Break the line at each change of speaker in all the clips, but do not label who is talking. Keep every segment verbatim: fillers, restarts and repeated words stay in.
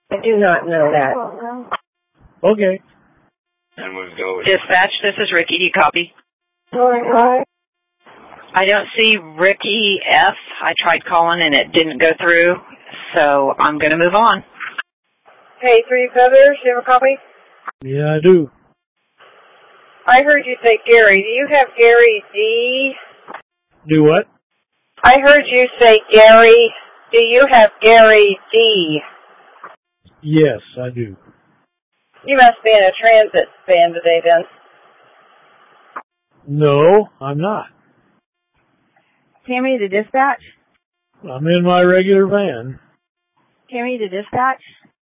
I do not know that.
Okay.
And we'll go with
Dispatch, this is Ricky. Do you copy?
All right.
I don't see Ricky F. I tried calling and it didn't go through, so I'm going to move on.
Hey, three feathers, you have a copy?
Yeah, I do.
I heard you say Gary. Do you have Gary D?
Do what?
I heard you say Gary. Do you have Gary D?
Yes, I do.
You must be in a transit van today, then.
No, I'm not.
Tammy to dispatch?
I'm in my regular van.
Tammy to dispatch?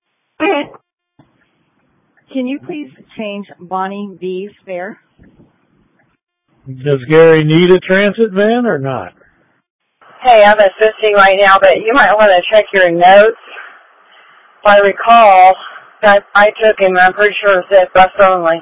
Can you please change Bonnie V's fare?
Does Gary need a transit van or not?
Hey, I'm assisting right now, but you might want to check your notes. If I recall, that I took him, I'm pretty sure it said bus only.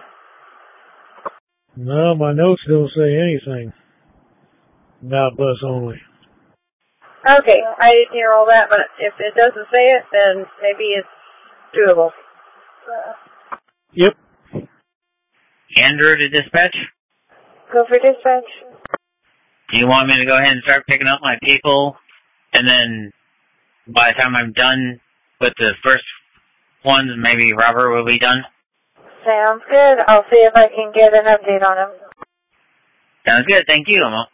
No, my notes don't say anything about bus only.
Okay, I didn't hear all that, but if it doesn't say it, then maybe it's doable.
Yep.
Andrew to dispatch.
Go for dispatch.
Do you want me to go ahead and start picking up my people, and then by the time I'm done with the first ones, maybe Robert will be done?
Sounds good. I'll see if I can get an update on him.
Sounds good. Thank you, Emma.